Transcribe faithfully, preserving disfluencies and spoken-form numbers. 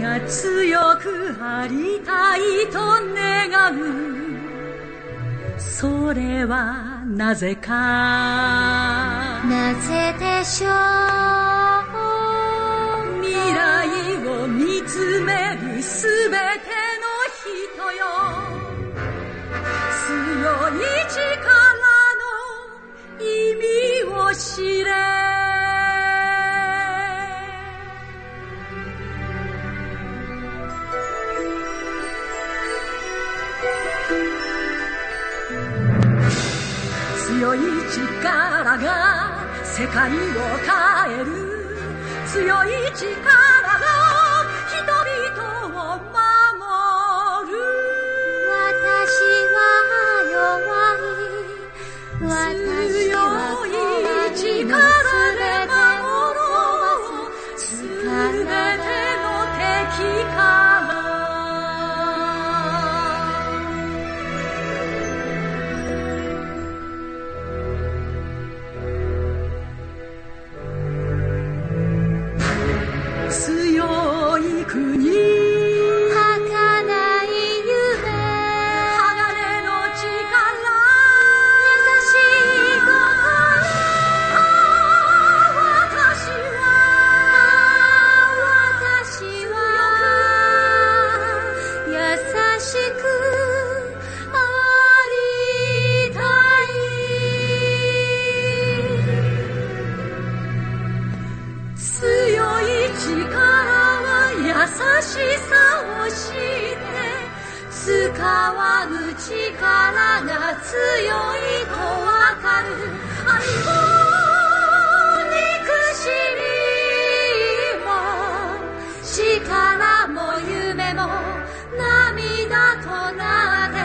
が強くありたいと願う。それはなぜか。 なぜでしょう。 未来を見つめるすべての人よ。強い力の意味を知れ。強い力が世界を変える。強い力が人々を守る。 私は弱い。私は強い力で守ろう。すべての敵から。強い国、儚い夢、 鋼の力、 優しい心。 私は私は優しくありたい。 強い力は優しさを知って、使わぬ力が強いとわかる。愛も憎しみも力も夢も涙となって